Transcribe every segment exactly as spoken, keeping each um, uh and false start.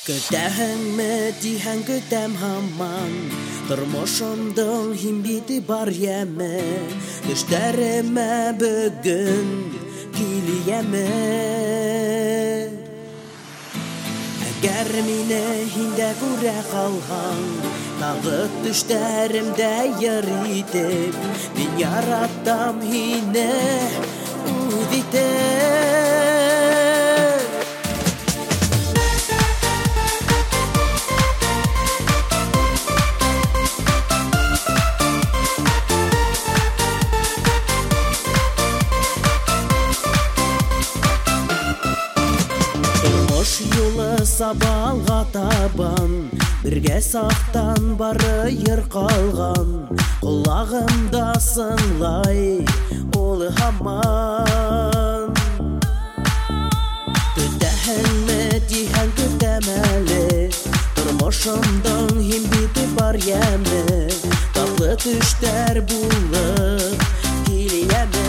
Көтәһеңме тиһәң көтәм һаман, тормошымдың һин бите бар яме, төштәремә бөгөн килияме. Әгәр мине һиндә күрә калган, тагы төштәремдә йыр итеп, мин яратам һине үз итеп. Юлы сабалға табан, бірге сақтан бары ер қалған, құлағымда сыңлай олы хаман. Көтәһеңме тиһәң көтәм әле, тормошымдың һин бите бар яме, татлы төштәр булып килияме.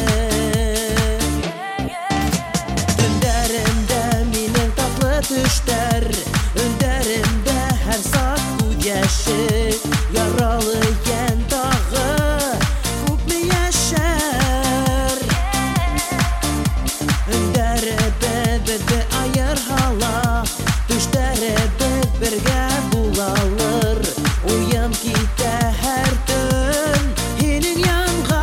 Төштәр өндәремдә һәр саат күз яше, яралы йән тагы күпме яшәр. Өндәребез безне аерһала, төштәребез бергә булалыр, уям китә һәр төн һинең янга.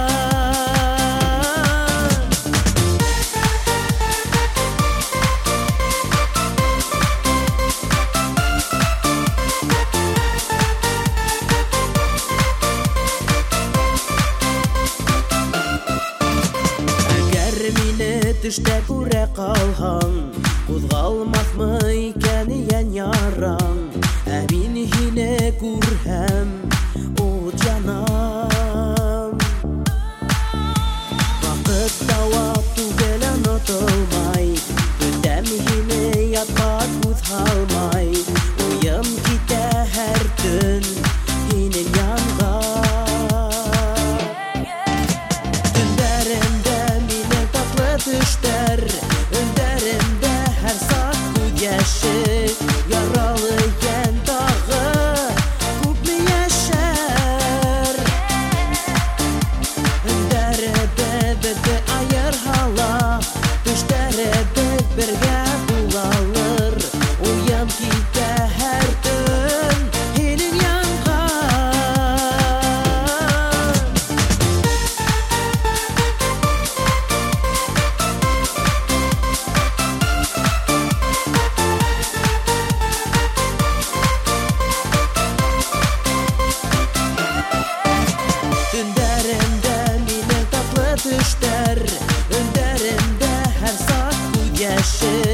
Төштә күрә калһаң, кузгалмасмы икән йән яраң, ә мин һине күрһәм, ут янам. Вакыт давап түгел онотылмай, көтәм һине ятка күз һалмай, уем китә һәр төн һинең янга. Төштәр өндәремдә һәр саат күз яше, яралы йән тагы күпме яшәр. Өндәребез безне аерһала, төштәребез бергә булалыр, уям китә һәр төн һинең янга. Төштәр өндәремдә һәр саат күз яше.